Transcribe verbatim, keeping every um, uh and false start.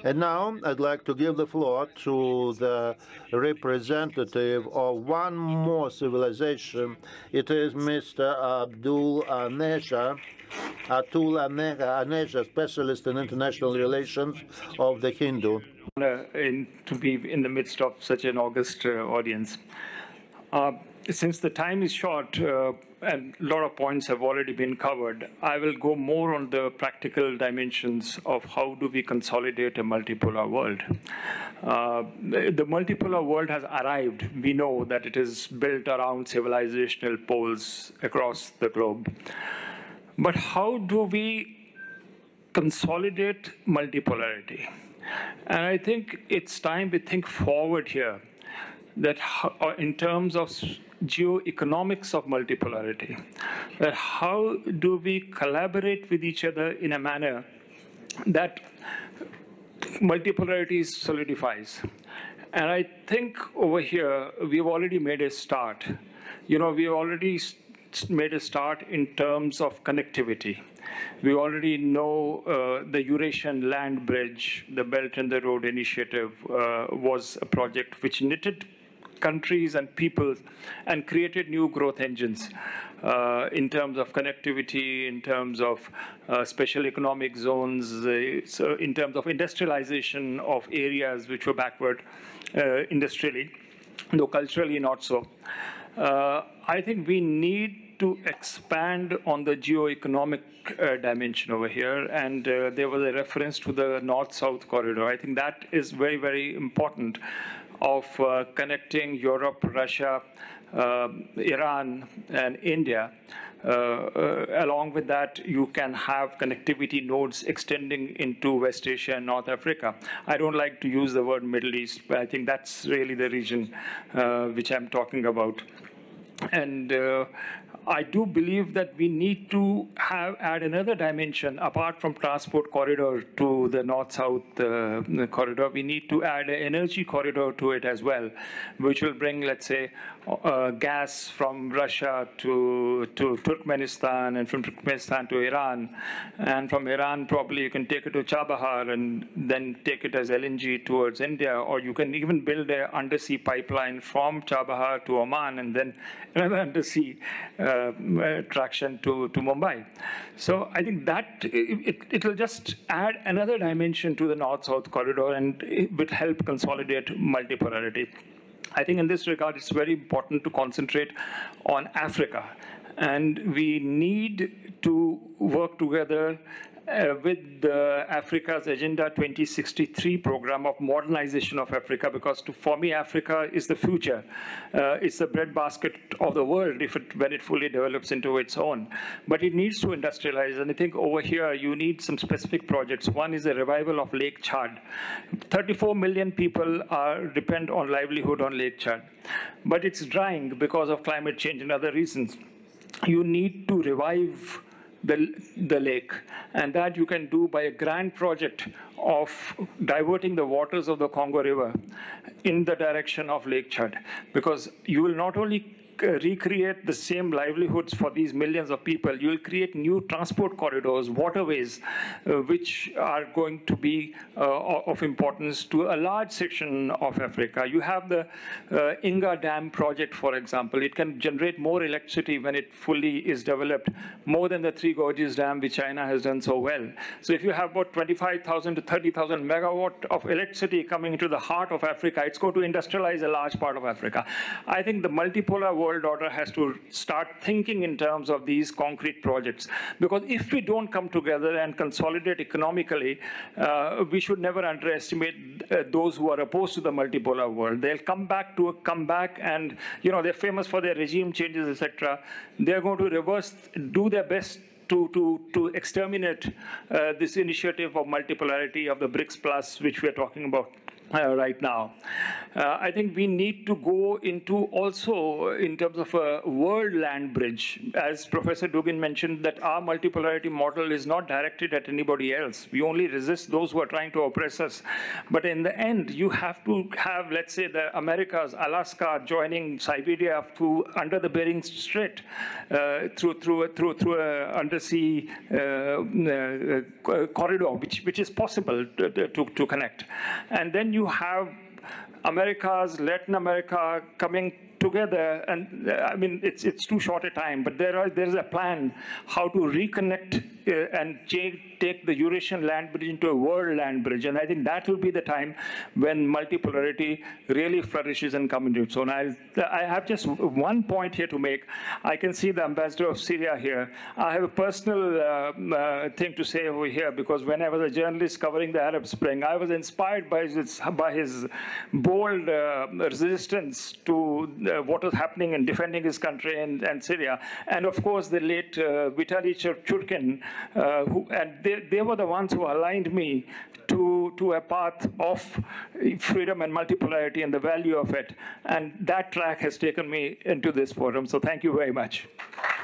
And now I'd like to give the floor to the representative of one more civilization. It is Mister Abdul Anesha, Atul Anesha, specialist in international relations of the Hindu. Uh, in, to be in the midst of such an august uh, audience. Uh, since the time is short uh, and a lot of points have already been covered, I will go more on the practical dimensions of how do we consolidate a multipolar world. Uh, the, the multipolar world has arrived. We know that it is built around civilizational poles across the globe. But how do we consolidate multipolarity? And I think it's time we think forward here, that how, in terms of geoeconomics of multipolarity, that how do we collaborate with each other in a manner that multipolarity solidifies. And I think over here, we've already made a start. You know, we've already made a start in terms of connectivity. We already know uh, the Eurasian Land Bridge, the Belt and the Road Initiative uh, was a project which knitted countries and peoples and created new growth engines uh, in terms of connectivity, in terms of uh, special economic zones, uh, so in terms of industrialization of areas which were backward uh, industrially, though culturally not so. Uh, I think we need to expand on the geo-economic uh, dimension over here, and uh, there was a reference to the north-south corridor. I think that is very, very important of uh, connecting Europe, Russia, uh, Iran, and India. Uh, uh, along with that, you can have connectivity nodes extending into West Asia and North Africa. I don't like to use the word Middle East, but I think that's really the region uh, which I'm talking about. And uh, I do believe that we need to have add another dimension apart from transport corridor to the north-south uh, corridor. We need to add an energy corridor to it as well, which will bring, let's say, uh, gas from Russia to to Turkmenistan, and from Turkmenistan to Iran, and from Iran probably you can take it to Chabahar and then take it as L N G towards India, or you can even build an undersea pipeline from Chabahar to Oman and then another undersea uh, traction to, to Mumbai. So I think that it, it will just add another dimension to the north-south corridor, and it would help consolidate multipolarity. I think in this regard, it's very important to concentrate on Africa. And we need to work together Uh, with uh, Africa's Agenda twenty sixty-three program of modernization of Africa, because to, for me, Africa is the future. Uh, it's the breadbasket of the world if it, when it fully develops into its own. But it needs to industrialize, and I think over here you need some specific projects. One is the revival of Lake Chad. thirty-four million people are depend on livelihood on Lake Chad, but it's drying because of climate change and other reasons. You need to revive The, the lake, and that you can do by a grand project of diverting the waters of the Congo River in the direction of Lake Chad, because you will not only recreate the same livelihoods for these millions of people, you will create new transport corridors, waterways, uh, which are going to be uh, of importance to a large section of Africa. You have the uh, Inga Dam project, for example. It can generate more electricity when it fully is developed, more than the Three Gorges Dam, which China has done so well. So if you have about twenty-five thousand to thirty thousand megawatt of electricity coming into the heart of Africa, it's going to industrialize a large part of Africa. I think the multipolar world world order has to start thinking in terms of these concrete projects. Because if we don't come together and consolidate economically, uh, we should never underestimate uh, those who are opposed to the multipolar world. They'll come back to come back, and you know they're famous for their regime changes, et cetera. They're going to reverse, do their best to to to exterminate uh, this initiative of multipolarity of the BRICS Plus, which we're talking about. Uh, right now. Uh, I think we need to go into also in terms of a world land bridge. As Professor Dugin mentioned, that our multipolarity model is not directed at anybody else. We only resist those who are trying to oppress us. But in the end, you have to have, let's say, the Americas, Alaska joining Siberia through under the Bering Strait, uh, through through through through a undersea uh, uh, corridor, which which is possible to, to, to connect, and then you have Americas, Latin America coming together, and uh, I mean it's it's too short a time, but there are there is a plan how to reconnect uh, and take the Eurasian land bridge into a world land bridge, and I think that will be the time when multipolarity really flourishes and comes into its own. I'll, I have just one point here to make. I can see the ambassador of Syria here. I have a personal uh, uh, thing to say over here, because when I was a journalist covering the Arab Spring, I was inspired by his by his bold uh, resistance to uh, what was happening in defending his country and, and Syria, and of course the late uh, Vitaly Churkin, uh, who and they, they were the ones who aligned me to, to a path of freedom and multipolarity and the value of it. And that track has taken me into this forum. So thank you very much.